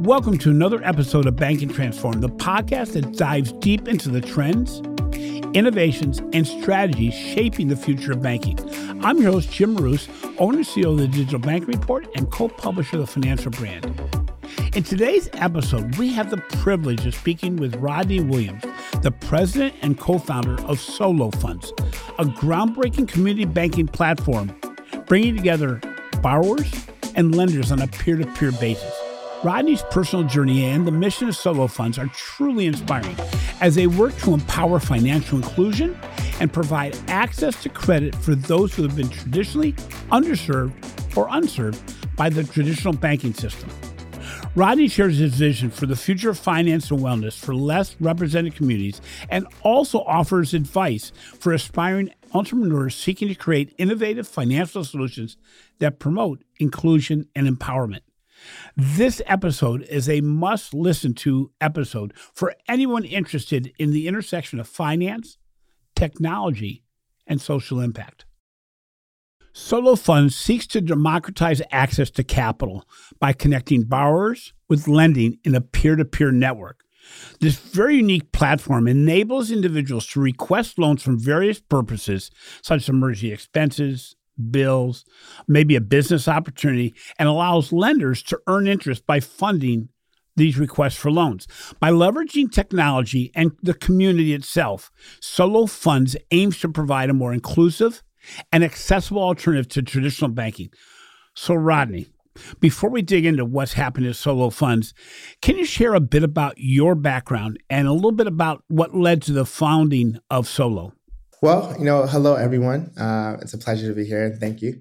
Welcome to another episode of Banking Transformed, the podcast that dives deep into the trends, innovations, and strategies shaping the future of banking. I'm your host, Jim Marous, owner and CEO of the Digital Banking Report and co-publisher of the Financial Brand. In today's episode, we have the privilege of speaking with Rodney Williams, the president and co-founder of Solo Funds, a groundbreaking community banking platform bringing together borrowers and lenders on a peer-to-peer basis. Rodney's personal journey and the mission of Solo Funds are truly inspiring as they work to empower financial inclusion and provide access to credit for those who have been traditionally underserved or unserved by the traditional banking system. Rodney shares his vision for the future of finance and wellness for less represented communities and also offers advice for aspiring entrepreneurs seeking to create innovative financial solutions that promote inclusion and empowerment. This episode is a must-listen-to episode for anyone interested in the intersection of finance, technology, and social impact. Solo Funds seeks to democratize access to capital by connecting borrowers with lending in a peer-to-peer network. This very unique platform enables individuals to request loans from various purposes, such as emergency expenses, bills, maybe a business opportunity, and allows lenders to earn interest by funding these requests for loans. By leveraging technology and the community itself, Solo Funds aims to provide a more inclusive and accessible alternative to traditional banking. So, Rodney, before we dig into what's happened at Solo Funds, can you share a bit about your background and a little bit about what led to the founding of Solo? Well, hello, everyone. It's a pleasure to be here. Thank you.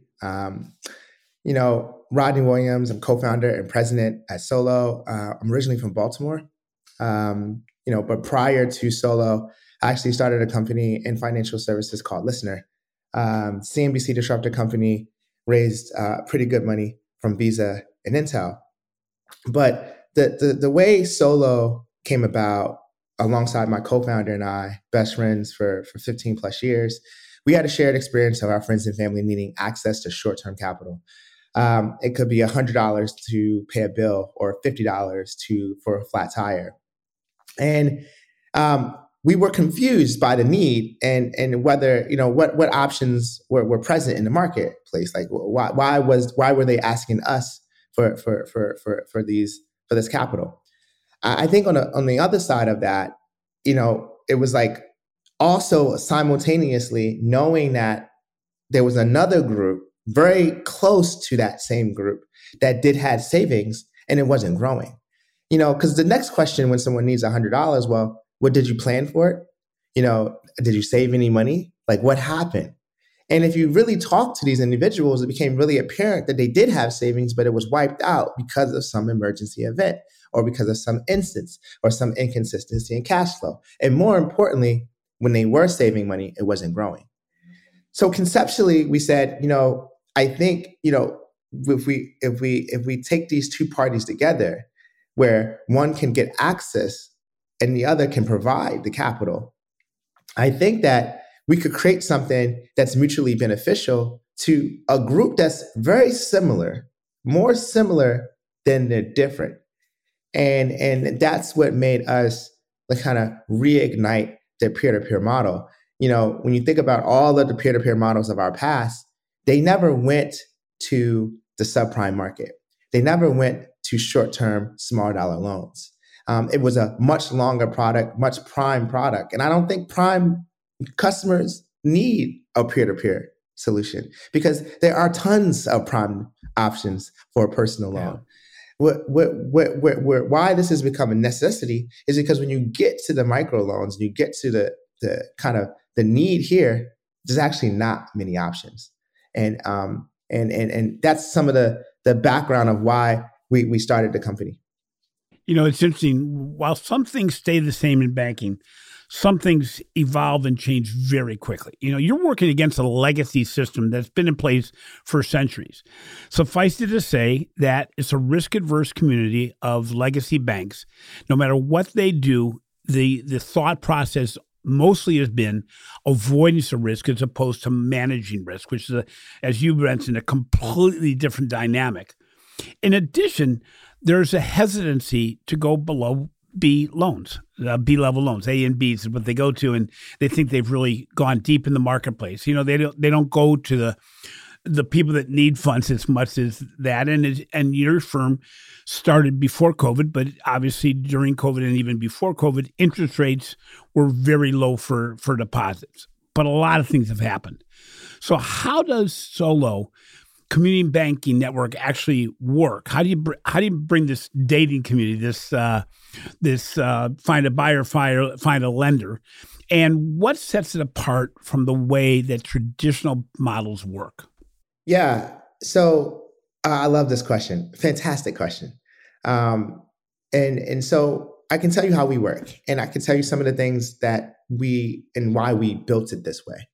Rodney Williams, I'm co-founder and president at Solo. I'm originally from Baltimore. But prior to Solo, I actually started a company in financial services called Listener. CNBC disruptor company, raised pretty good money from Visa and Intel. But the way Solo came about, alongside my co-founder and I, best friends for 15 plus years, we had a shared experience of our friends and family needing access to short-term capital. It could be $100 to pay a bill or $50 for a flat tire. And we were confused by the need and whether, what options were present in the marketplace. Like why were they asking us for this capital? I think on the other side of that, it was like also simultaneously knowing that there was another group very close to that same group that did have savings and it wasn't growing. Because the next question when someone needs $100, well, what did you plan for it? Did you save any money? Like what happened? And if you really talk to these individuals, it became really apparent that they did have savings, but it was wiped out because of some emergency event or because of some instance or some inconsistency in cash flow. And more importantly, when they were saving money, it wasn't growing. So conceptually, we said, I think, if we take these two parties together, where one can get access and the other can provide the capital, I think that we could create something that's mutually beneficial to a group that's very similar, more similar than they're different. And that's what made us kind of reignite the peer-to-peer model. When you think about all of the peer-to-peer models of our past, they never went to the subprime market. They never went to short-term, small dollar loans. It was a much longer product, much prime product. And I don't think prime customers need a peer-to-peer solution because there are tons of prime options for a personal loan. Why this has become a necessity is because when you get to the micro loans, you get to the kind of the need here, there's actually not many options. And that's some of the background of why we started the company. It's interesting. While some things stay the same in banking, some things evolve and change very quickly. You're working against a legacy system that's been in place for centuries. Suffice it to say that it's a risk-averse community of legacy banks. No matter what they do, the thought process mostly has been avoidance of risk as opposed to managing risk, which is, as you mentioned, a completely different dynamic. In addition, there's a hesitancy to go below B loans, B-level loans. A and Bs is what they go to, and they think they've really gone deep in the marketplace. They don't go to the people that need funds as much as that. And your firm started before COVID, but obviously during COVID and even before COVID, interest rates were very low for deposits. But a lot of things have happened. So how does Solo Community Banking Network actually work? How do you bring this dating community, this find a buyer, find a lender, and what sets it apart from the way that traditional models work? Yeah, so I love this question. Fantastic question. And so I can tell you how we work, and I can tell you some of the things that and why we built it this way.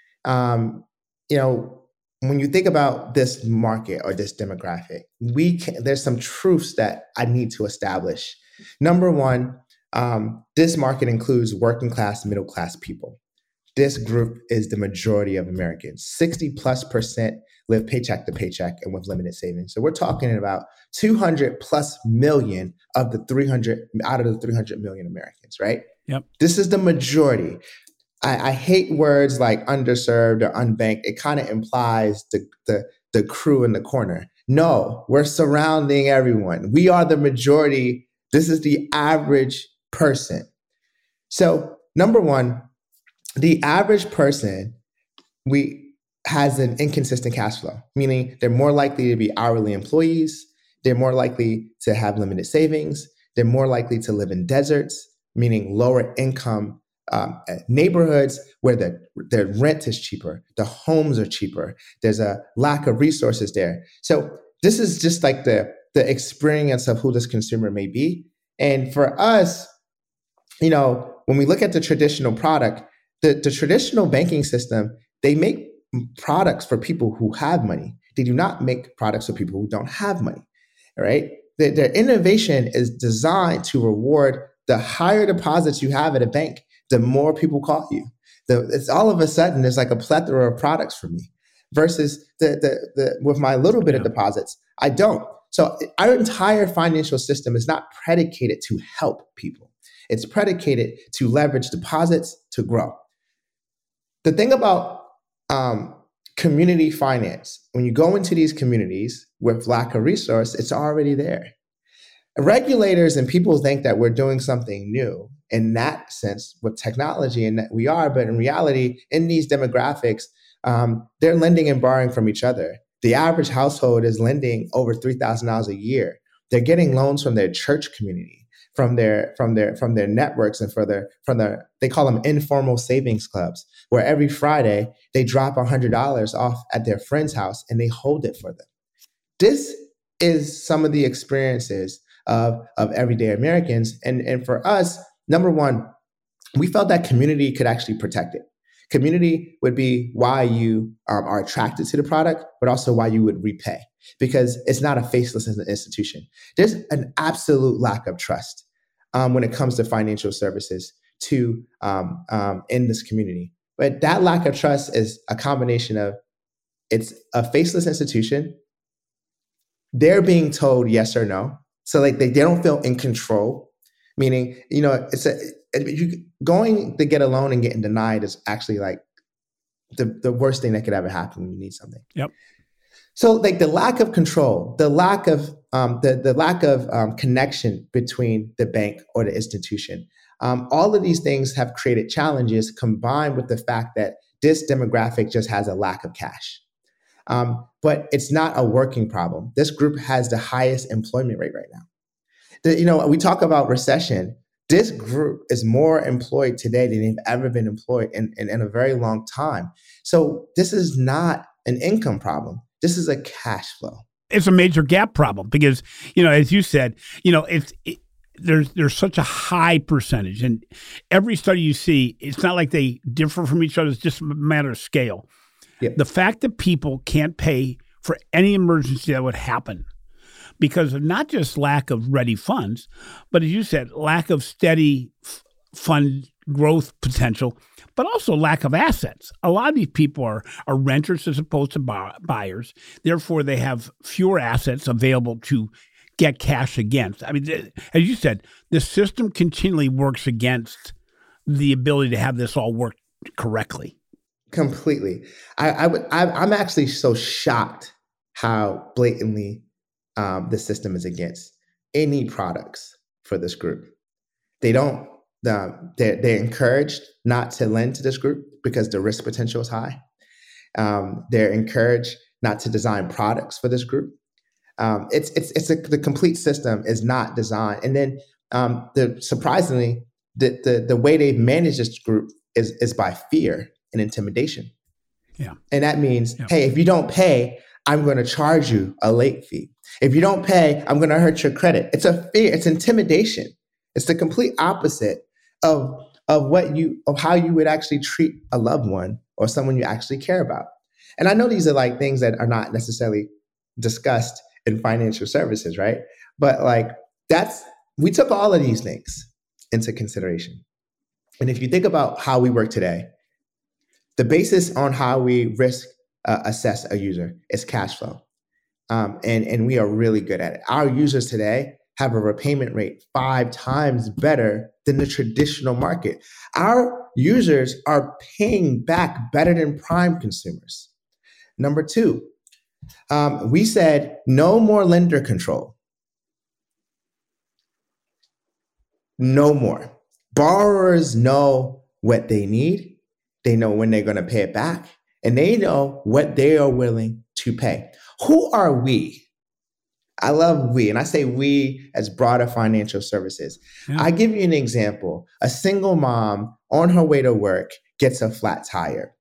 When you think about this market or this demographic, there's some truths that I need to establish. Number one, this market includes working class, middle class people. This group is the majority of Americans. 60+% live paycheck to paycheck and with limited savings. So we're talking about 200+ million of the 300 out of the 300 million Americans, right? Yep. This is the majority. I hate words like underserved or unbanked. It kind of implies the crew in the corner. No, we're surrounding everyone. We are the majority. This is the average person. So number one, the average person has an inconsistent cash flow, meaning they're more likely to be hourly employees. They're more likely to have limited savings. They're more likely to live in deserts, meaning lower income neighborhoods where the rent is cheaper, the homes are cheaper. There's a lack of resources there. So this is just like the experience of who this consumer may be. And for us, when we look at the traditional product, the traditional banking system, they make products for people who have money. They do not make products for people who don't have money, right? Their innovation is designed to reward the higher deposits you have at a bank, the more people call you. It's all of a sudden, there's like a plethora of products for me versus with my little bit of deposits, I don't. So our entire financial system is not predicated to help people. It's predicated to leverage deposits to grow. The thing about community finance, when you go into these communities with lack of resource, it's already there. Regulators and people think that we're doing something new in that sense with technology, and that we are, but in reality, in these demographics, they're lending and borrowing from each other. The average household is lending over $3,000 a year. They're getting loans from their church community, from their networks, and they call them informal savings clubs, where every Friday they drop $100 off at their friend's house and they hold it for them. This is some of the experiences of everyday Americans. And for us, number one, we felt that community could actually protect it. Community would be why you are attracted to the product, but also why you would repay, because it's not a faceless institution. There's an absolute lack of trust when it comes to financial services in this community. But that lack of trust is a combination of, it's a faceless institution. They're being told yes or no. So like they don't feel in control, meaning, going to get a loan and getting denied is actually like the worst thing that could ever happen when you need something. Yep. So like the lack of control, the lack of connection between the bank or the institution, all of these things have created challenges, combined with the fact that this demographic just has a lack of cash. But it's not a working problem. This group has the highest employment rate right now. We talk about recession. This group is more employed today than they've ever been employed in a very long time. So this is not an income problem. This is a cash flow. It's a major gap problem because, as you said, there's such a high percentage, and every study you see, it's not like they differ from each other. It's just a matter of scale. Yep. The fact that people can't pay for any emergency that would happen because of not just lack of ready funds, but as you said, lack of steady fund growth potential, but also lack of assets. A lot of these people are renters as opposed to buyers. Therefore, they have fewer assets available to get cash against. I mean, as you said, the system continually works against the ability to have this all work correctly. Completely. I'm actually so shocked how blatantly the system is against any products for this group. They don't. They're encouraged not to lend to this group because the risk potential is high. They're encouraged not to design products for this group. The complete system is not designed. And then surprisingly, the way they've managed this group is by fear and intimidation. Yeah. And that means, hey, if you don't pay, I'm going to charge you a late fee. If you don't pay, I'm going to hurt your credit. It's a fear. It's intimidation. It's the complete opposite of how you would actually treat a loved one or someone you actually care about. And I know these are like things that are not necessarily discussed in financial services, right? But we took all of these things into consideration. And if you think about how we work today, the basis on how we risk assess a user is cash flow. And we are really good at it. Our users today have a repayment rate 5 times better than the traditional market. Our users are paying back better than prime consumers. Number 2, we said no more lender control. No more. Borrowers know what they need. They know when they're going to pay it back, and they know what they are willing to pay. Who are we? I love we, and I say we as broader financial services. Yeah. I give you an example. A single mom on her way to work gets a flat tire.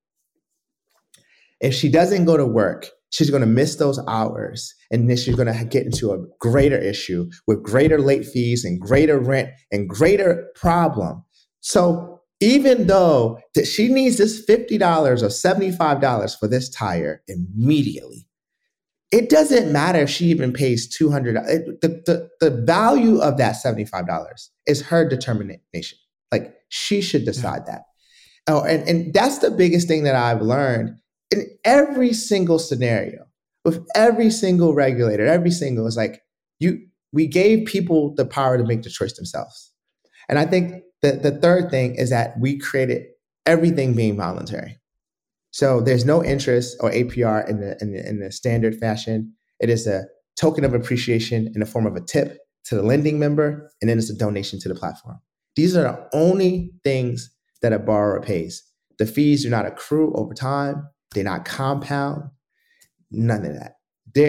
If she doesn't go to work, she's going to miss those hours, and then she's going to get into a greater issue with greater late fees and greater rent and greater problem. So even though that she needs this $50 or $75 for this tire immediately, it doesn't matter if she even pays $200. The value of that $75 is her determination. Like, she should decide that. Oh, and that's the biggest thing that I've learned in every single scenario, with every single regulator, it's like we gave people the power to make the choice themselves. And I think the third thing is that we created everything being voluntary. So there's no interest or APR in the standard fashion. It is a token of appreciation in the form of a tip to the lending member, and then it's a donation to the platform. These are the only things that a borrower pays. The fees do not accrue over time. They not compound. None of that.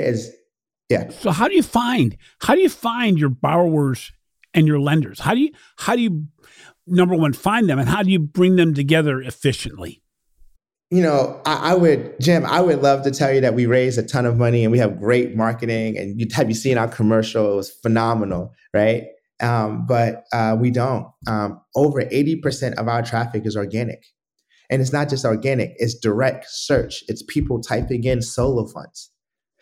So how do you find your borrowers and your lenders? How do you number one, find them, and how do you bring them together efficiently? I would love to tell you that we raised a ton of money and we have great marketing, and have you seen our commercial? It was phenomenal, right? But we don't. Over 80% of our traffic is organic. And it's not just organic, it's direct search. It's people typing in solo funds.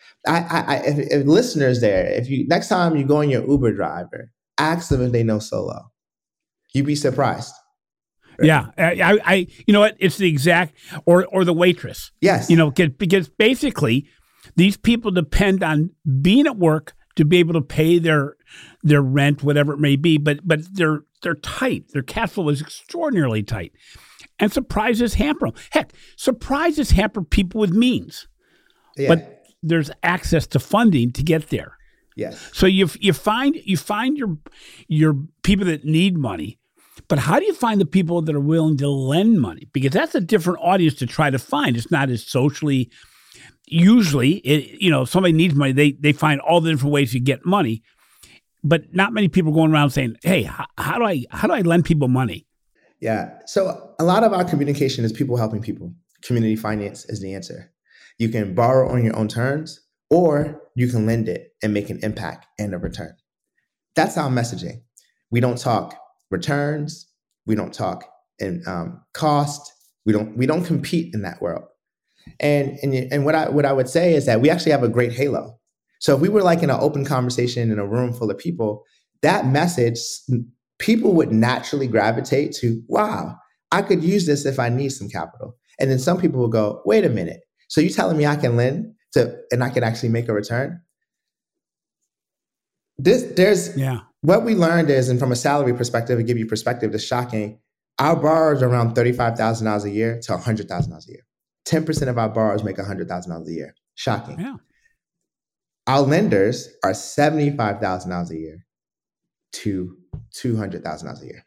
If listeners there, next time you go on your Uber driver, ask them if they know Solo. You'd be surprised. Right? Yeah, I you know what? It's the exact or the waitress. Yes, because basically these people depend on being at work to be able to pay their rent, whatever it may be. But they're tight. Their cash flow is extraordinarily tight, and surprises hamper them. Heck, surprises hamper people with means. Yeah. But there's access to funding to get there. Yes. So you find your people that need money. But how do you find the people that are willing to lend money? Because that's a different audience to try to find. It's not as socially. Usually, if somebody needs money, they find all the different ways to get money. But not many people going around saying, "Hey, how do I lend people money?" Yeah. So a lot of our communication is people helping people. Community finance is the answer. You can borrow on your own terms, or you can lend it and make an impact and a return. That's our messaging. We don't talk returns. We don't talk in cost. We don't compete in that world. And what I would say is that we actually have a great halo. So if we were like in an open conversation in a room full of people, that message, people would naturally gravitate to, wow, I could use this if I need some capital. And then some people will go, wait a minute. So you're telling me I can lend and I can actually make a return? What we learned is, and from a salary perspective, to give you perspective, that's shocking. Our borrowers are around $35,000 a year to $100,000 a year. 10% of our borrowers make $100,000 a year. Shocking. Yeah. Our lenders are $75,000 a year to $200,000 a year.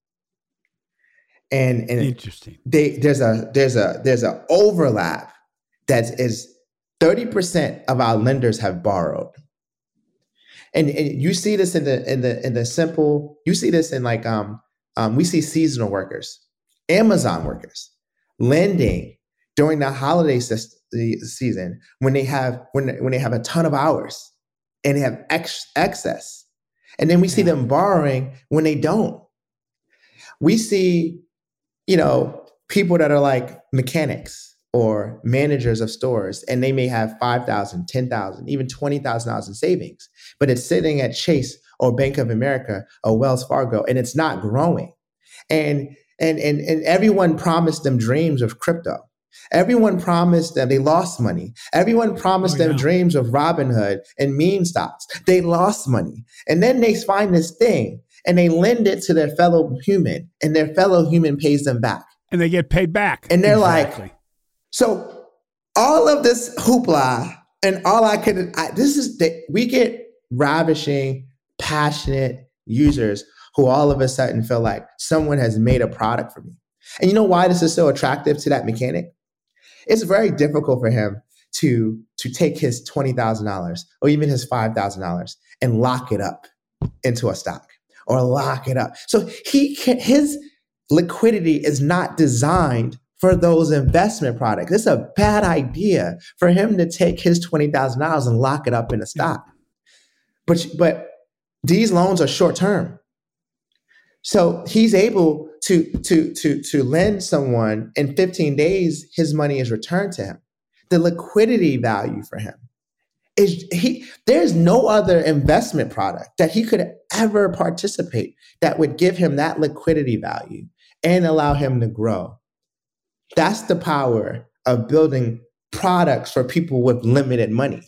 And interesting. There's a overlap that is 30% of our lenders have borrowed. And you see this in the simple, you see this in like we see seasonal workers, Amazon workers lending during the holiday season when they have a ton of hours and they have excess. And then we see them borrowing when they don't. We see, people that are like mechanics or managers of stores, and they may have $5,000, $10,000, even $20,000 in savings, but it's sitting at Chase or Bank of America or Wells Fargo, and it's not growing. And everyone promised them dreams of crypto. Everyone promised them, they lost money. Everyone promised them dreams of Robinhood and meme stocks. They lost money. And then they find this thing and they lend it to their fellow human, and their fellow human pays them back. And they get paid back. And they're like, so all of this hoopla and we get ravishing, passionate users who all of a sudden feel like someone has made a product for me. And you know why this is so attractive to that mechanic? It's very difficult for him to take his $20,000 or even his $5,000 and lock it up into a stock or lock it up. So his liquidity is not designed for those investment products. It's a bad idea for him to take his $20,000 and lock it up in a stock. But these loans are short term. So he's able to lend someone in 15 days, his money is returned to him. The liquidity value for him is there's no other investment product that he could ever participate that would give him that liquidity value and allow him to grow. That's the power of building products for people with limited money.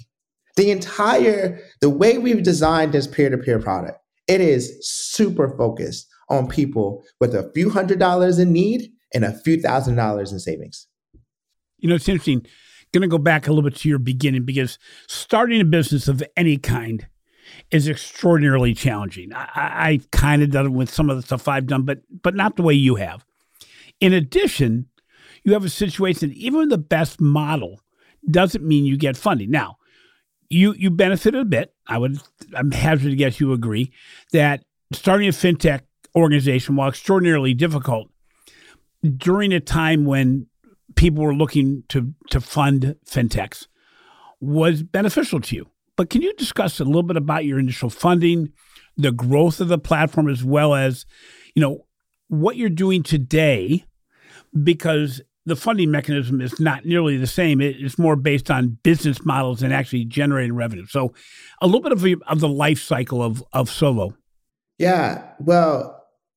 The way we've designed this peer-to-peer product, it is super focused on people with a few $100s in need and a few $1,000s in savings. It's interesting. Going to go back a little bit to your beginning, because starting a business of any kind is extraordinarily challenging. I kind of done it with some of the stuff I've done, but not the way you have. In addition, you have a situation that even with the best model doesn't mean you get funding. Now, you benefited a bit. I'm hazard to guess you agree that starting a fintech organization, while extraordinarily difficult, during a time when people were looking to fund fintechs, was beneficial to you. But can you discuss a little bit about your initial funding, the growth of the platform, as well as, what you're doing today? Because the funding mechanism is not nearly the same. It's more based on business models and actually generating revenue. So a little bit of the life cycle of Solo. Yeah, well,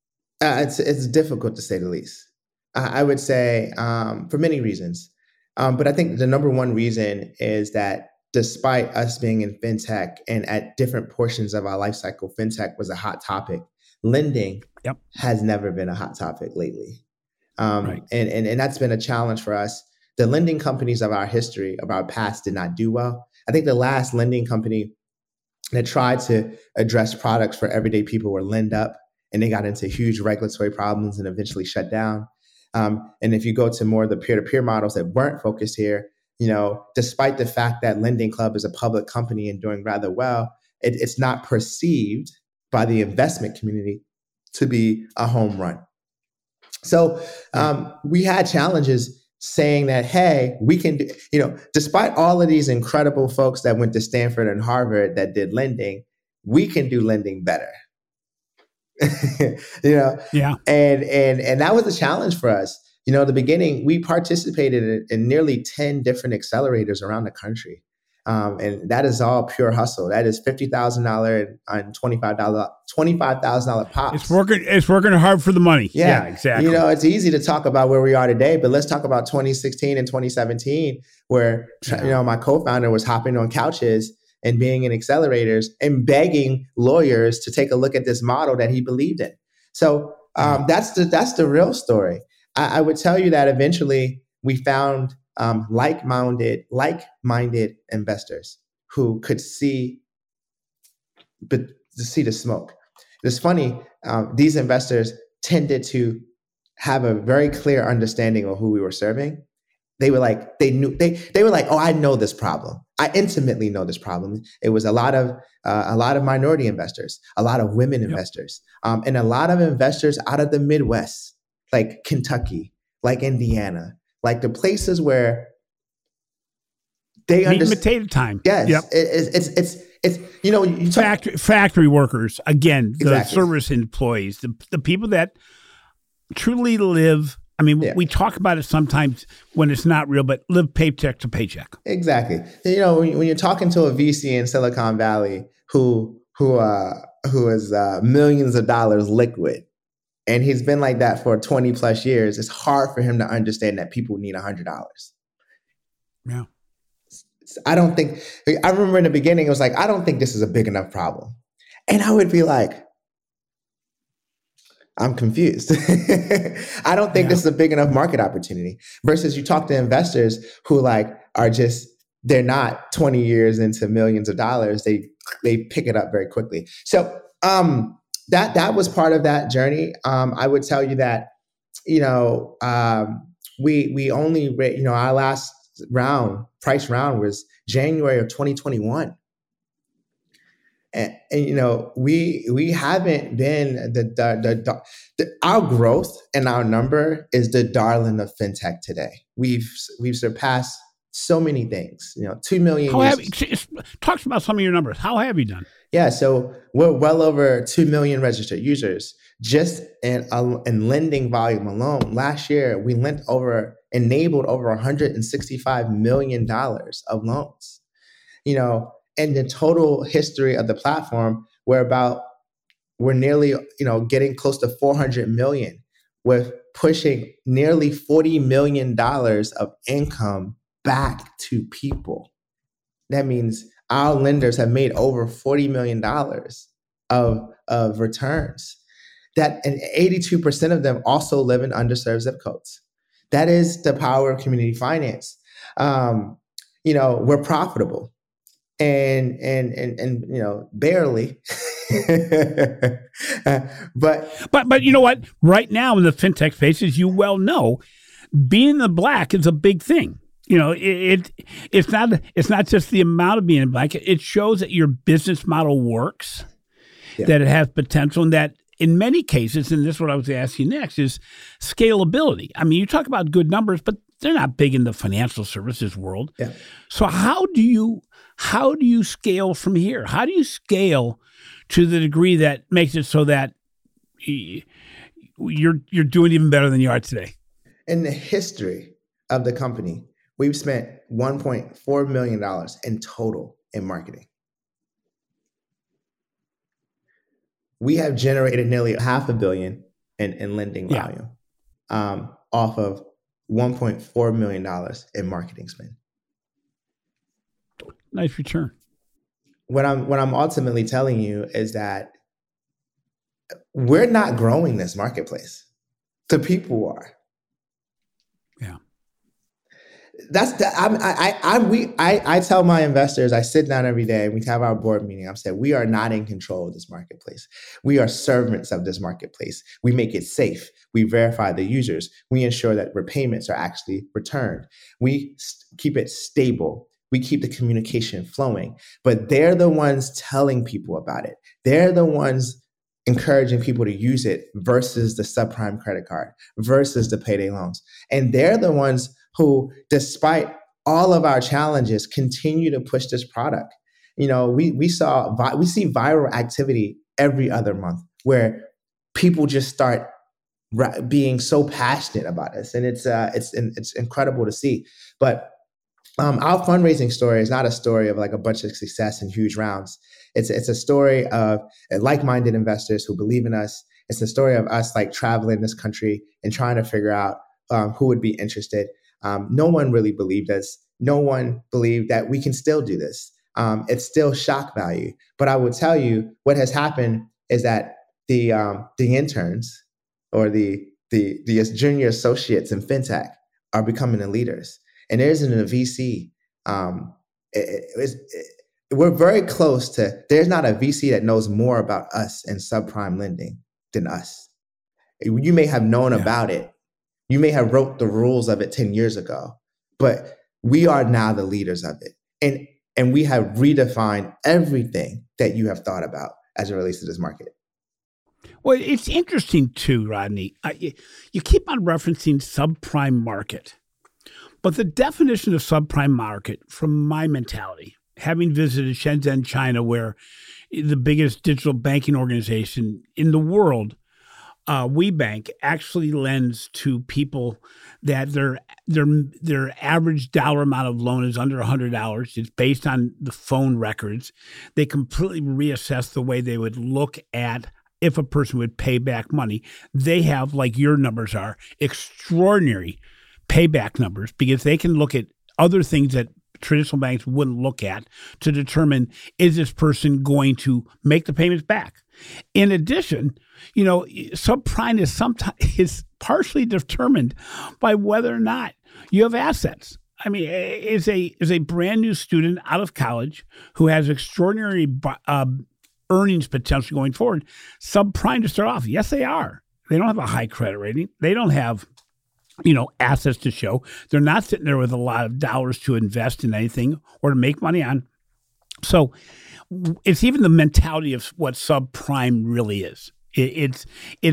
it's difficult to say the least. I would say for many reasons. But I think the number one reason is that despite us being in fintech and at different portions of our life cycle, fintech was a hot topic. Lending has never been a hot topic lately. Right. And that's been a challenge for us. The lending companies of our history, of our past, did not do well. I think the last lending company that tried to address products for everyday people were LendUp, and they got into huge regulatory problems and eventually shut down. And if you go to more of the peer-to-peer models that weren't focused here, despite the fact that Lending Club is a public company and doing rather well, it's not perceived by the investment community to be a home run. So we had challenges saying that, hey, we can do, despite all of these incredible folks that went to Stanford and Harvard that did lending, we can do lending better. Yeah. And that was a challenge for us. At the beginning, we participated in nearly 10 different accelerators around the country. And that is all pure hustle. That is $50,000 and $25,000 pops. It's working hard for the money. Yeah, exactly. It's easy to talk about where we are today, but let's talk about 2016 and 2017, where my co-founder was hopping on couches and being in accelerators and begging lawyers to take a look at this model that he believed in. So that's the real story. I would tell you that eventually we found like-minded investors who could see the smoke. It's funny. These investors tended to have a very clear understanding of who we were serving. They were like, oh, I know this problem. I intimately know this problem. It was a lot of minority investors, a lot of women investors, and a lot of investors out of the Midwest, like Kentucky, like Indiana, like the places where they understand. Potato time. Yes, yep. It's you factory workers, again, the Exactly. service employees, the people that truly live. I mean, we talk about it sometimes when it's not real, but live paycheck to paycheck. Exactly. When you're talking to a VC in Silicon Valley who is millions of dollars liquid, and he's been like that for 20 plus years, it's hard for him to understand that people need $100. Yeah. I remember in the beginning, it was like, I don't think this is a big enough problem. And I would be like, I'm confused. I don't think this is a big enough market opportunity. Versus you talk to investors who they're not 20 years into millions of dollars. They pick it up very quickly. So that was part of that journey. I would tell you that, we only, our last price round was January of 2021. And we haven't been our growth and our number is the darling of fintech today. We've surpassed so many things. 2 million. Talk about some of your numbers. How have you done? Yeah, so we're well over 2 million registered users just in lending volume alone. Last year, we enabled over $165 million of loans. And the total history of the platform, we're nearly, getting close to 400 million, with pushing nearly $40 million of income back to people. That means our lenders have made over $40 million of returns. And 82% of them also live in underserved zip codes. That is the power of community finance. We're profitable. And barely, but you know what? Right now in the fintech space, as you well know, being in the black is a big thing. It's not just the amount of being in black. It shows that your business model works, that it has potential, and that in many cases, and this is what I was going to ask you next, is scalability. I mean, you talk about good numbers, but they're not big in the financial services world. Yeah. So how do you scale from here? How do you scale to the degree that makes it so that you're doing even better than you are today? In the history of the company, we've spent $1.4 million in total in marketing. We have generated nearly $500 million in lending volume off of $1.4 million in marketing spend. Nice return. What I'm ultimately telling you is that we're not growing this marketplace. The people are. Yeah. I tell my investors, I sit down every day and we have our board meeting. I'm saying we are not in control of this marketplace. We are servants of this marketplace. We make it safe. We verify the users. We ensure that repayments are actually returned. We keep it stable. We keep the communication flowing, but they're the ones telling people about it. They're the ones encouraging people to use it versus the subprime credit card, versus the payday loans. And they're the ones who, despite all of our challenges, continue to push this product. We see viral activity every other month where people just start being so passionate about this, and it's incredible to see. But our fundraising story is not a story of like a bunch of success and huge rounds. It's a story of like-minded investors who believe in us. It's a story of us like traveling this country and trying to figure out who would be interested. No one really believed us. No one believed that we can still do this. it's still shock value. But I would tell you what has happened is that the interns or the junior associates in fintech are becoming the leaders, and there isn't a VC. We're very close to. There's not a VC that knows more about us in subprime lending than us. You may have known about it. You may have wrote the rules of it 10 years ago, but we are now the leaders of it. And we have redefined everything that you have thought about as it relates to this market. Well, it's interesting too, Rodney. You keep on referencing subprime market, but the definition of subprime market, from my mentality, having visited Shenzhen, China, where the biggest digital banking organization in the world, WeBank, actually lends to people that their average dollar amount of loan is under $100. It's based on the phone records. They completely reassess the way they would look at if a person would pay back money. They have, like your numbers are, extraordinary payback numbers because they can look at other things that traditional banks wouldn't look at to determine, is this person going to make the payments back? In addition, subprime is partially determined by whether or not you have assets. I mean, is a brand new student out of college who has extraordinary earnings potential going forward, subprime to start off? Yes, they are. They don't have a high credit rating. They don't have assets to show. They're not sitting there with a lot of dollars to invest in anything or to make money on. So it's even the mentality of what subprime really is. It's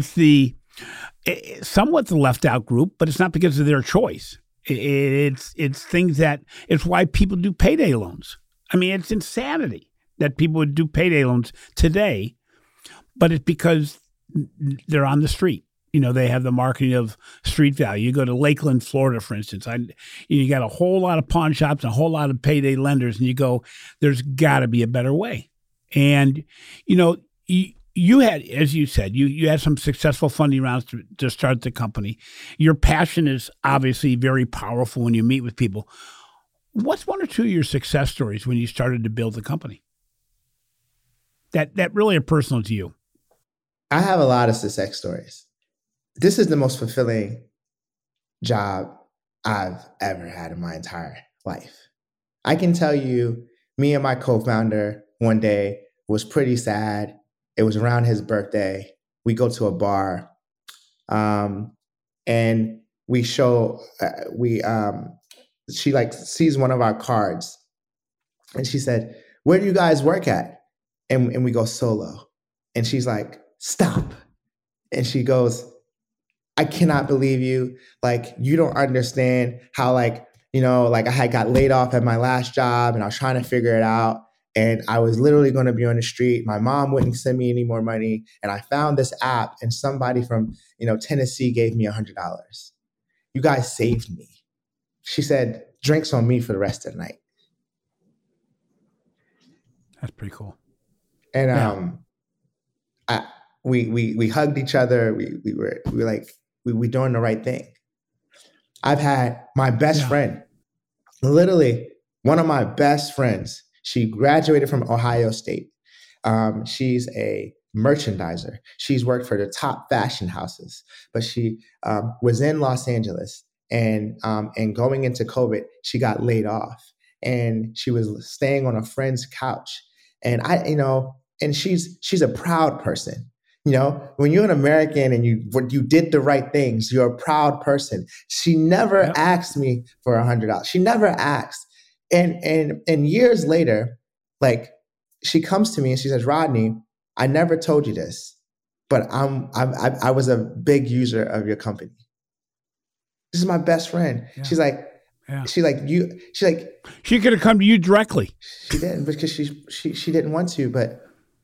somewhat the left out group, but it's not because of their choice. It's things that it's why people do payday loans. I mean, it's insanity that people would do payday loans today, but it's because they're on the street. They have the marketing of street value. You go to Lakeland, Florida, for instance. You got a whole lot of pawn shops and a whole lot of payday lenders, and you go, there's got to be a better way. And, you had, as you said, you had some successful funding rounds to start the company. Your passion is obviously very powerful when you meet with people. What's one or two of your success stories when you started to build the company that really are personal to you? I have a lot of success stories. This is the most fulfilling job I've ever had in my entire life. I can tell you, me and my co-founder one day was pretty sad. It was around his birthday. We go to a bar, and we show, she sees one of our cards, and she said, "Where do you guys work at?" And we go, "Solo." And she's like, "Stop." And she goes, "I cannot believe you. You don't understand how, I had got laid off at my last job and I was trying to figure it out. And I was literally going to be on the street. My mom wouldn't send me any more money. And I found this app and somebody from, Tennessee gave me $100. You guys saved me." She said, "Drinks on me for the rest of the night." That's pretty cool. And we hugged each other. We were doing the right thing. I've had my best friend, literally one of my best friends. She graduated from Ohio State. She's a merchandiser. She's worked for the top fashion houses, but she was in Los Angeles, and going into COVID, she got laid off, and she was staying on a friend's couch. And and she's a proud person. When you're an American and you did the right things, you're a proud person. She never asked me for $100. She never asked. And years later, she comes to me and she says, "Rodney, I never told you this, but I was a big user of your company. This is my best friend." Yeah. She's like, she could have come to you directly. She didn't, because she didn't want to, but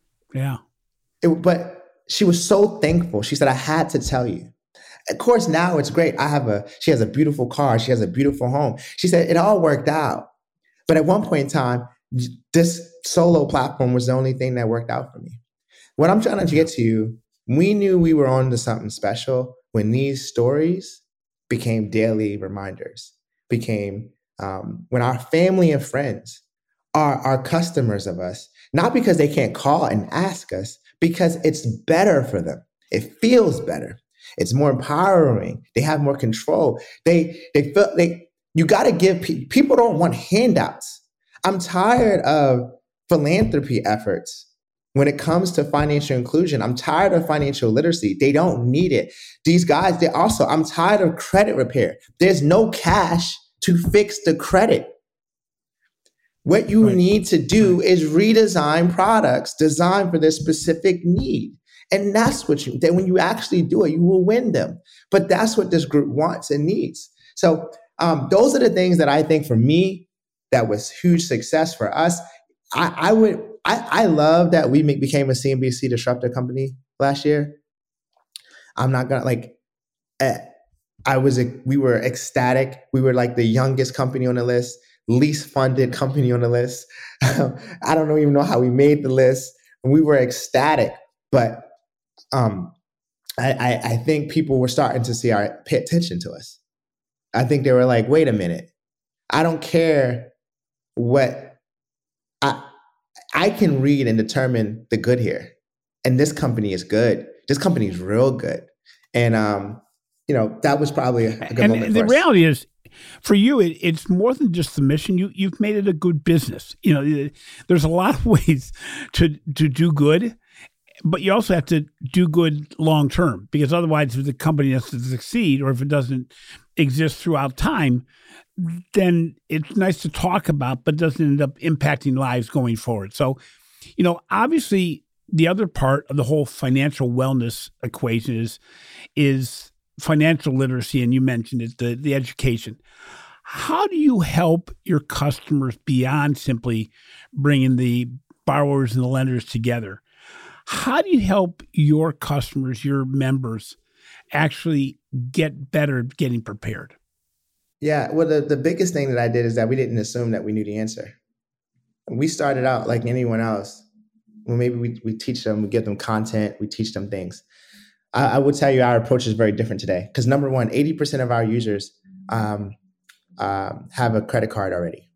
but she was so thankful. She said, "I had to tell you." Of course, now it's great. She has a beautiful car. She has a beautiful home. She said it all worked out. But at one point in time, this Solo platform was the only thing that worked out for me. What I'm trying to get to, we knew we were on to something special when these stories became daily reminders, when our family and friends are customers of us, not because they can't call and ask us, because it's better for them. It feels better. It's more empowering. They have more control. They feel you got to give people don't want handouts. I'm tired of philanthropy efforts when it comes to financial inclusion. I'm tired of financial literacy. They don't need it. These guys, I'm tired of credit repair. There's no cash to fix the credit. What you need to do is redesign products designed for their specific need. And that's what then when you actually do it, you will win them. But that's what this group wants and needs. So those are the things that I think for me, that was huge success for us. I love that we became a CNBC disruptor company last year. I'm not gonna we were ecstatic. We were like the youngest company on the list, least funded company on the list. I don't even know how we made the list. And we were ecstatic, but I think people were starting to pay attention to us. I think they were like, wait a minute, I don't care what I can read and determine the good here. And this company is good. This company is real good. And, that was probably a good moment for us. The reality is, for you, it's more than just the mission. You've made it a good business. There's a lot of ways to do good, but you also have to do good long term, because otherwise, if the company has to succeed, or if it doesn't exist throughout time, then it's nice to talk about, but doesn't end up impacting lives going forward. So, obviously, the other part of the whole financial wellness equation is financial literacy, and you mentioned it, the education. How do you help your customers beyond simply bringing the borrowers and the lenders together? How do you help your customers, your members, actually get better at getting prepared? Yeah, well, the biggest thing that I did is that we didn't assume that we knew the answer. We started out like anyone else. Well, maybe we teach them, we give them content, we teach them things. I would tell you our approach is very different today, because number one, 80% of our users have a credit card already.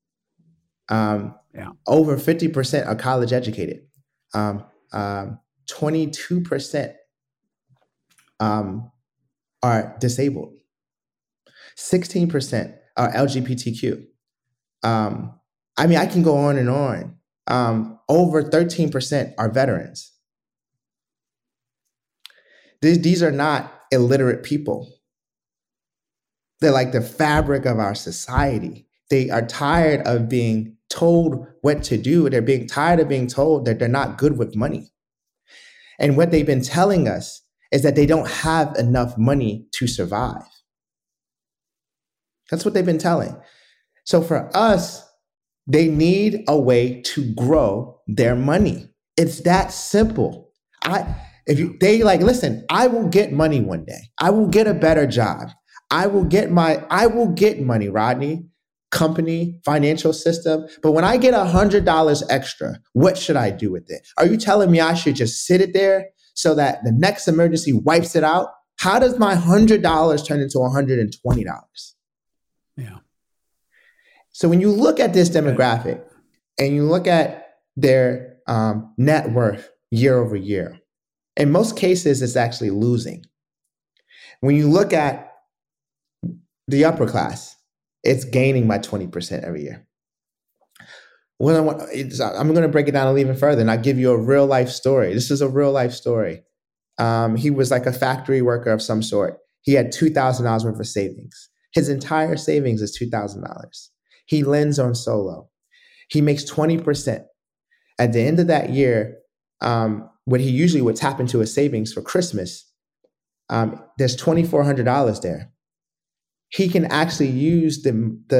Over 50% are college educated. 22% are disabled. 16% are LGBTQ. I can go on and on. Over 13% are veterans. These are not illiterate people. They're like the fabric of our society. They are tired of being told what to do. They're being tired of being told that they're not good with money. And what they've been telling us is that they don't have enough money to survive. That's what they've been telling. So for us, they need a way to grow their money. It's that simple. Listen, I will get money one day. I will get a better job. I will get money, Rodney, company, financial system. But when I get $100 extra, what should I do with it? Are you telling me I should just sit it there so that the next emergency wipes it out? How does my $100 turn into $120? Yeah. So when you look at this demographic and you look at their net worth year over year, in most cases, it's actually losing. When you look at the upper class, it's gaining by 20% every year. I'm going to break it down a little even further, and I'll give you a real life story. This is a real life story. He was like a factory worker of some sort. He had $2,000 worth of savings. His entire savings is $2,000. He lends on Solo. He makes 20%. At the end of that year, what he usually would tap into his savings for Christmas, there's $2,400 there. He can actually use the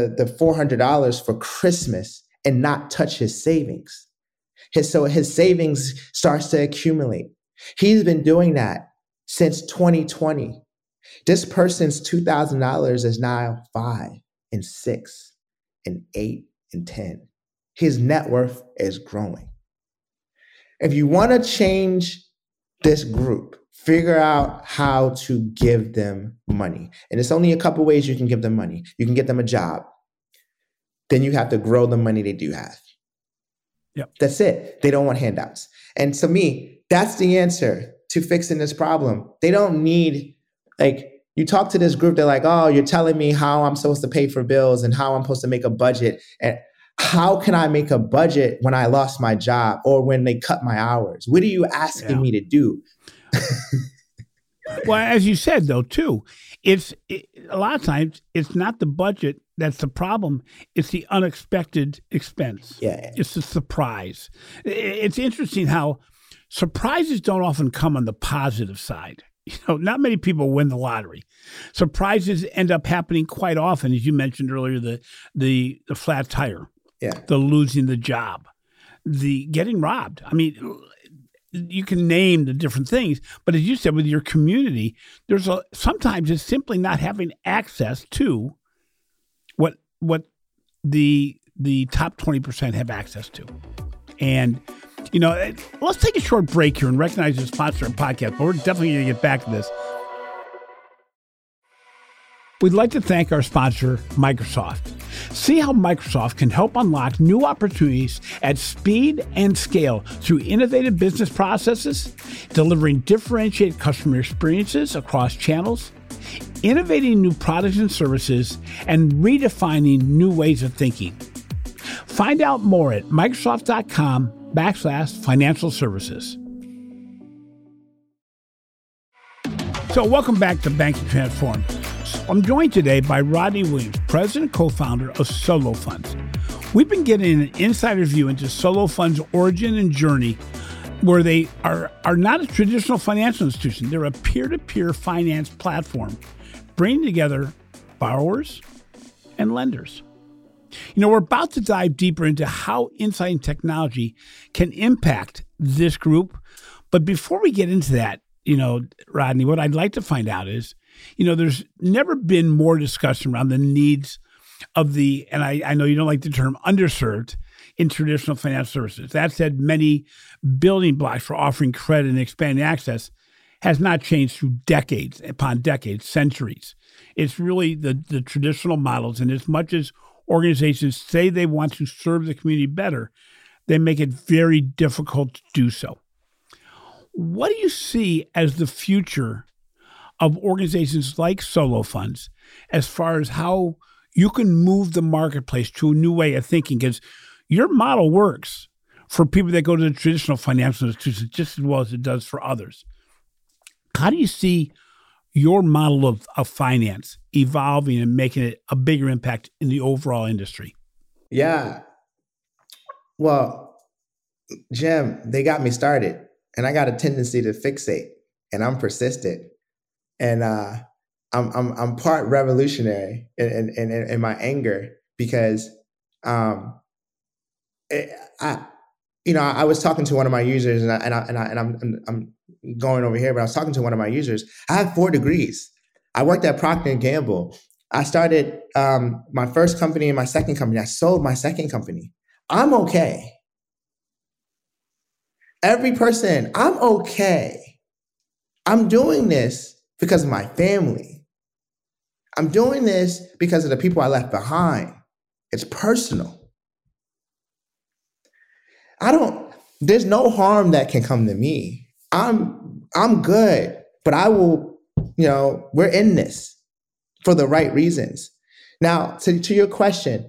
$400 for Christmas and not touch his savings. So his savings starts to accumulate. He's been doing that since 2020. This person's $2,000 is now 5 and 6 and 8 and 10. His net worth is growing. If you want to change this group, figure out how to give them money. And it's only a couple ways you can give them money. You can get them a job. Then you have to grow the money they do have. Yep. That's it. They don't want handouts. And to me, that's the answer to fixing this problem. They don't need, like, you talk to this group, they're like, oh, you're telling me how I'm supposed to pay for bills and how I'm supposed to make a budget. And how can I make a budget when I lost my job or when they cut my hours? What are you asking me to do? Well, as you said, though, too, a lot of times it's not the budget that's the problem. It's the unexpected expense. Yeah. It's the surprise. It's interesting how surprises don't often come on the positive side. Not many people win the lottery. Surprises end up happening quite often, as you mentioned earlier, the flat tire, the losing the job, the getting robbed. I mean, you can name the different things, but as you said, with your community, sometimes it's simply not having access to what the top 20% have access to. And let's take a short break here and recognize the sponsor of the podcast, but we're definitely going to get back to this. We'd like to thank our sponsor, Microsoft. See how Microsoft can help unlock new opportunities at speed and scale through innovative business processes, delivering differentiated customer experiences across channels, innovating new products and services, and redefining new ways of thinking. Find out more at Microsoft.com/financial services. So welcome back to Banking Transformed. I'm joined today by Rodney Williams, president and co-founder of Solo Funds. We've been getting an insider view into Solo Funds' origin and journey, where they are not a traditional financial institution. They're a peer-to-peer finance platform, bringing together borrowers and lenders. We're about to dive deeper into how insight and technology can impact this group. But before we get into that, Rodney, what I'd like to find out is, there's never been more discussion around the needs of and I know you don't like the term underserved in traditional financial services. That said, many building blocks for offering credit and expanding access has not changed through decades upon decades, centuries. It's really the traditional models. And as much as organizations say they want to serve the community better, they make it very difficult to do so. What do you see as the future of organizations like Solo Funds as far as how you can move the marketplace to a new way of thinking? Because your model works for people that go to the traditional financial institutions just as well as it does for others. How do you see your model of finance evolving and making it a bigger impact in the overall industry? Yeah. Well, Jim, they got me started, and I got a tendency to fixate, and I'm persistent, and I'm part revolutionary in my anger because I was talking to one of my users, and I'm going over here, but I was talking to one of my users. I have 4 degrees. I worked at Procter & Gamble. I started my first company and my second company. I sold my second company. I'm okay. Every person, I'm okay. I'm doing this because of my family. I'm doing this because of the people I left behind. It's personal. There's no harm that can come to me. I'm good, but I will, we're in this for the right reasons. Now, to your question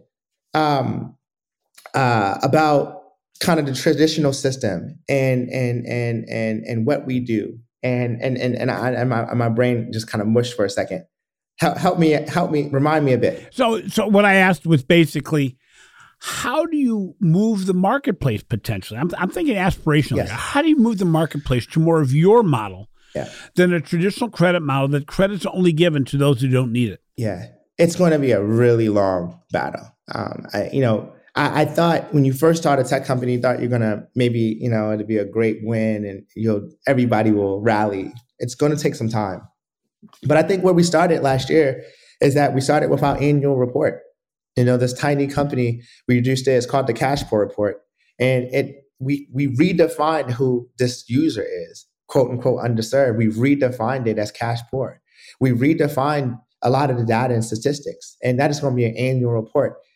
about kind of the traditional system and what we do, and my brain just kind of mushed for a second. Help me, remind me a bit. So what I asked was basically, how do you move the marketplace potentially? I'm thinking aspirationally. Yes. How do you move the marketplace to more of your model than a traditional credit model that credit's only given to those who don't need it? Yeah, it's going to be a really long battle. I thought when you first started a tech company, you thought you're going to maybe, it'd be a great win and everybody will rally. It's going to take some time. But I think where we started last year is that we started with our annual report. This tiny company, we reduced it. It's called the Cash Poor Report. And we redefined who this user is, quote unquote, underserved. We redefined it as cash poor. We redefined a lot of the data and statistics. And that is going to be an annual report.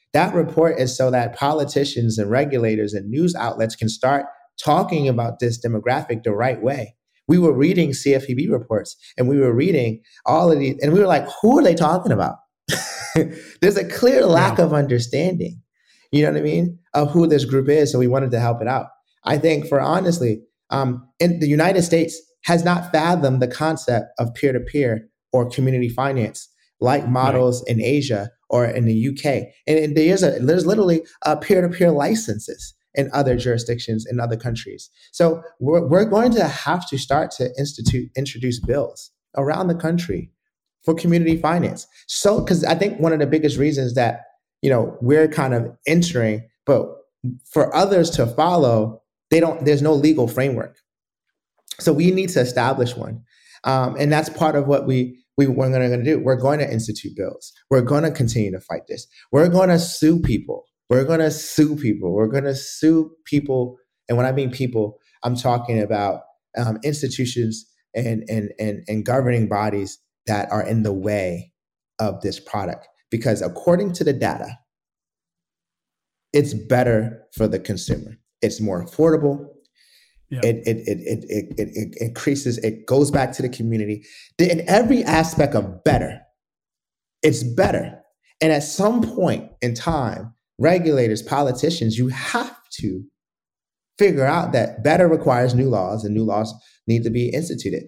That report is so that politicians and regulators and news outlets can start talking about this demographic the right way. We were reading CFPB reports and we were reading all of these, and we were like, who are they talking about? There's a clear lack of understanding, you know what I mean, of who this group is. So we wanted to help it out. I think for honestly, in the United States has not fathomed the concept of peer-to-peer or community finance like models in Asia or in the UK. And there's literally peer-to-peer licenses in other jurisdictions in other countries. So we're going to have to start to introduce bills around the country for community finance. So, because I think one of the biggest reasons that, we're kind of entering, but for others to follow, there's no legal framework. So we need to establish one. And that's part of what we're going to do. We're going to institute bills. We're going to continue to fight this. We're going to sue people. We're going to sue people. We're going to sue people. And when I mean people, I'm talking about institutions and governing bodies that are in the way of this product. Because according to the data, it's better for the consumer. It's more affordable. Yeah. It increases, it goes back to the community. In every aspect of better, it's better. And at some point in time, regulators, politicians, you have to figure out that better requires new laws and new laws need to be instituted.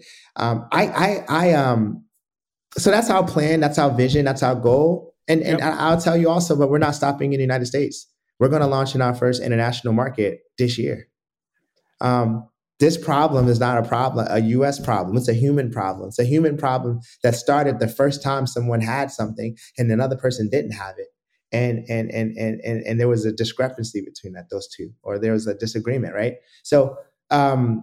So that's our plan, that's our vision, that's our goal. And I'll tell you also, but we're not stopping in the United States. We're going to launch in our first international market this year. This problem is not a U.S. problem. It's a human problem. It's a human problem that started the first time someone had something and another person didn't have it. And there was a discrepancy between those two, or there was a disagreement, right? So, our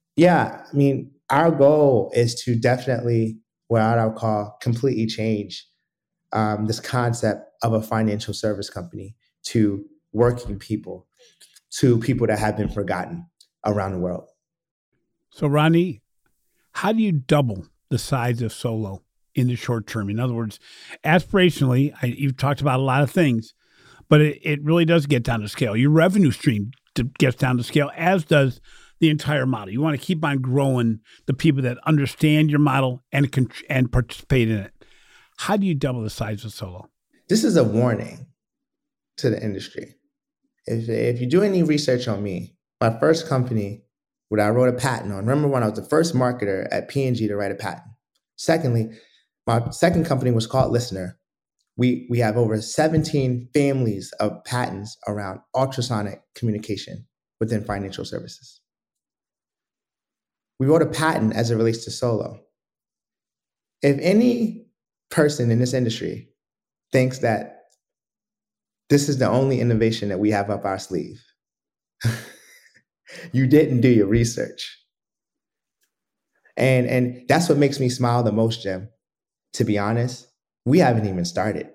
goal is to definitely, what I'll call, completely change this concept of a financial service company to working people, to people that have been forgotten around the world. So, Ronnie, how do you double the size of Solo in the short term? In other words, aspirationally, you've talked about a lot of things, but it really does get down to scale. Your revenue stream gets down to scale, as does the entire model. You want to keep on growing the people that understand your model and participate in it. How do you double the size of Solo? This is a warning to the industry. If you do any research on me, my first company, what I wrote a patent on, remember when I was the first marketer at P&G to write a patent. Secondly, my second company was called Listener. We have over 17 families of patents around ultrasonic communication within financial services. We wrote a patent as it relates to Solo. If any person in this industry thinks that this is the only innovation that we have up our sleeve, you didn't do your research. And that's what makes me smile the most, Jim. To be honest, we haven't even started.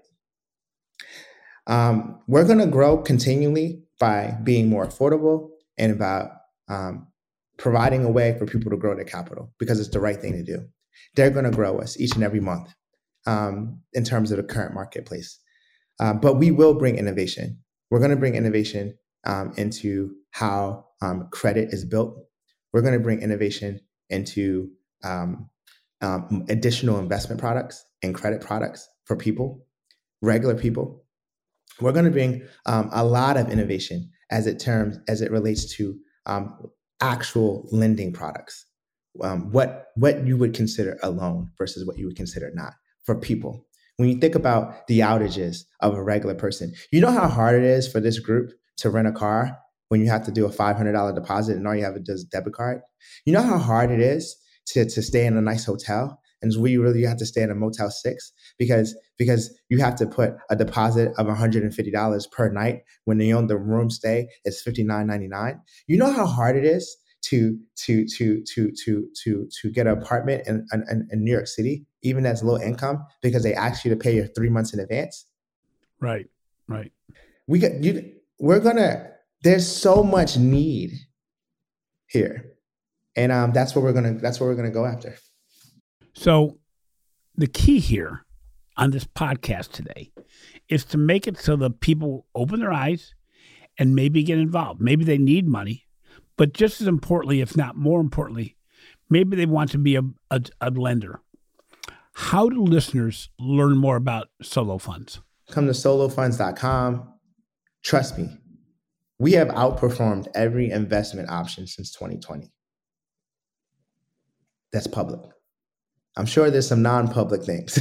We're going to grow continually by being more affordable and about providing a way for people to grow their capital, because it's the right thing to do. They're going to grow us each and every month in terms of the current marketplace. But we will bring innovation. We're going to bring innovation into how credit is built. We're going to bring innovation into additional investment products and credit products for people, regular people. We're going to bring a lot of innovation as it relates to actual lending products. What you would consider a loan versus what you would consider not for people. When you think about the outages of a regular person, you know how hard it is for this group to rent a car when you have to do a $500 deposit and all you have is a debit card? You know how hard it is to stay in a nice hotel, and you have to stay in a Motel 6 because you have to put a deposit of $150 per night when the room stay is $59.99. You know how hard it is to get an apartment in New York City, even as low income, because they ask you to pay your 3 months in advance. Right. There's so much need here, and that's what we're gonna go after. So the key here on this podcast today is to make it so that people open their eyes and maybe get involved. Maybe they need money, but just as importantly, if not more importantly, maybe they want to be a lender. How do listeners learn more about Solo Funds? Come to solofunds.com. Trust me, we have outperformed every investment option since 2020. That's public. I'm sure there's some non-public things,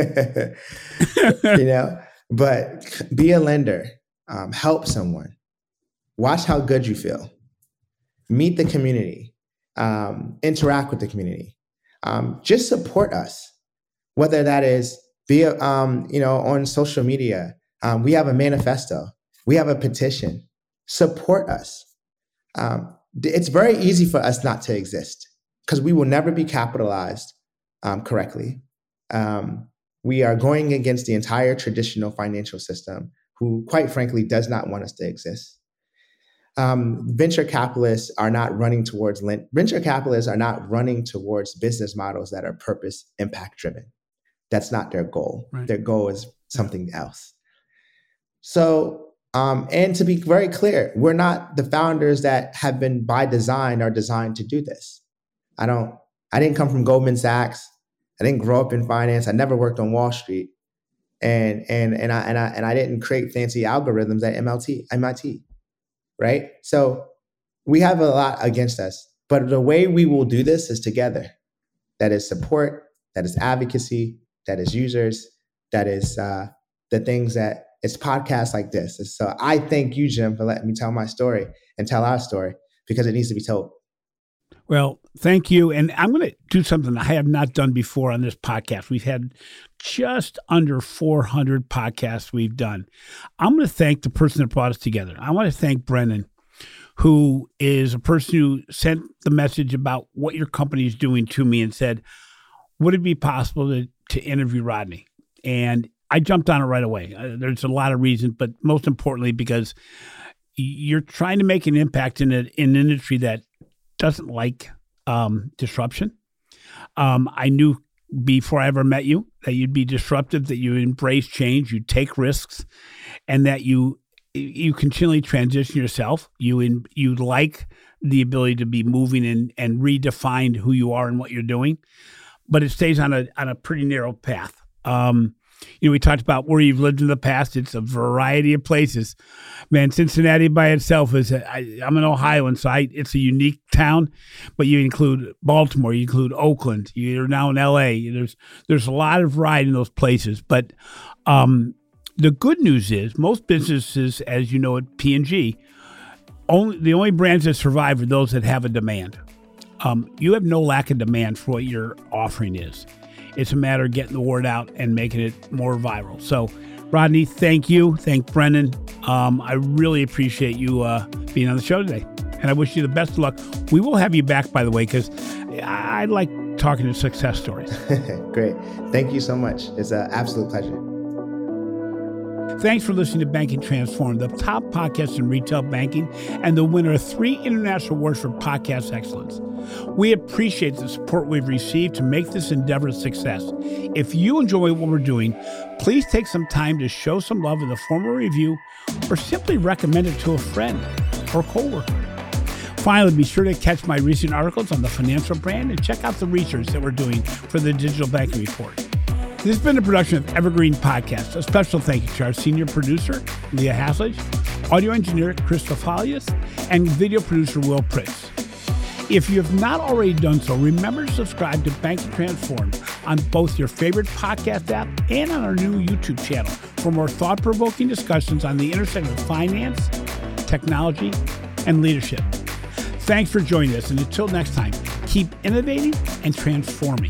but be a lender, help someone, watch how good you feel, meet the community, interact with the community, just support us, whether that is on social media. We have a manifesto, we have a petition, support us. It's very easy for us not to exist because we will never be capitalized correctly. We are going against the entire traditional financial system, who, quite frankly, does not want us to exist. Venture capitalists are not running towards business models that are purpose impact driven. That's not their goal. Right. Their goal is something else. So, and to be very clear, we're not the founders that have been by design are designed to do this. I didn't come from Goldman Sachs. I didn't grow up in finance. I never worked on Wall Street, and I didn't create fancy algorithms at MIT, right? So we have a lot against us, but the way we will do this is together. That is support. That is advocacy. That is users. That is the things that it's podcasts like this. And so I thank you, Jim, for letting me tell my story and tell our story because it needs to be told. Well, thank you. And I'm going to do something I have not done before on this podcast. We've had just under 400 podcasts we've done. I'm going to thank the person that brought us together. I want to thank Brennan, who is a person who sent the message about what your company is doing to me and said, would it be possible to interview Rodney? And I jumped on it right away. There's a lot of reasons, but most importantly, because you're trying to make an impact in an industry that doesn't like disruption. I knew before I ever met you that you'd be disruptive, that you embrace change, you take risks, and that you continually transition yourself. You like the ability to be moving and redefine who you are and what you're doing, but it stays on a pretty narrow path. We talked about where you've lived in the past. It's a variety of places. Man, Cincinnati by itself is, I'm an Ohioan, so it's a unique town, but you include Baltimore, you include Oakland, you're now in LA. There's a lot of variety in those places. But the good news is most businesses, as you know at P&G, the only brands that survive are those that have a demand. You have no lack of demand for what your offering is. It's a matter of getting the word out and making it more viral. So, Rodney, thank you. Thank Brennan. I really appreciate you being on the show today. And I wish you the best of luck. We will have you back, by the way, because I like talking to success stories. Great. Thank you so much. It's an absolute pleasure. Thanks for listening to Banking Transformed, the top podcast in retail banking and the winner of 3 international awards for podcast excellence. We appreciate the support we've received to make this endeavor a success. If you enjoy what we're doing, please take some time to show some love in the form of a review or simply recommend it to a friend or coworker. Finally, be sure to catch my recent articles on the financial brand and check out the research that we're doing for the Digital Banking Report. This has been a production of Evergreen Podcast. A special thank you to our senior producer, Leah Haslage, audio engineer, Christoph Halias, and video producer, Will Pritz. If you have not already done so, remember to subscribe to Banking Transformed on both your favorite podcast app and on our new YouTube channel for more thought-provoking discussions on the intersection of finance, technology, and leadership. Thanks for joining us, and until next time, keep innovating and transforming.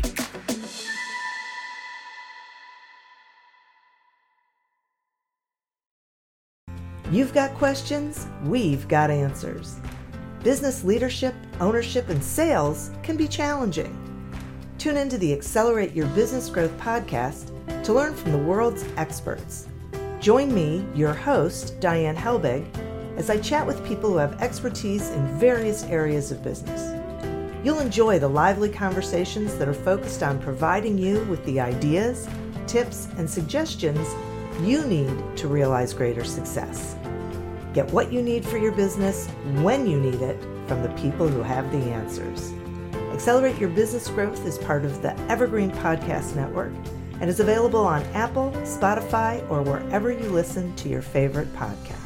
You've got questions, we've got answers. Business leadership, ownership, and sales can be challenging. Tune into the Accelerate Your Business Growth podcast to learn from the world's experts. Join me, your host, Diane Helbig, as I chat with people who have expertise in various areas of business. You'll enjoy the lively conversations that are focused on providing you with the ideas, tips, and suggestions you need to realize greater success. Get what you need for your business when you need it from the people who have the answers. Accelerate Your Business Growth is part of the Evergreen Podcast Network and is available on Apple, Spotify, or wherever you listen to your favorite podcasts.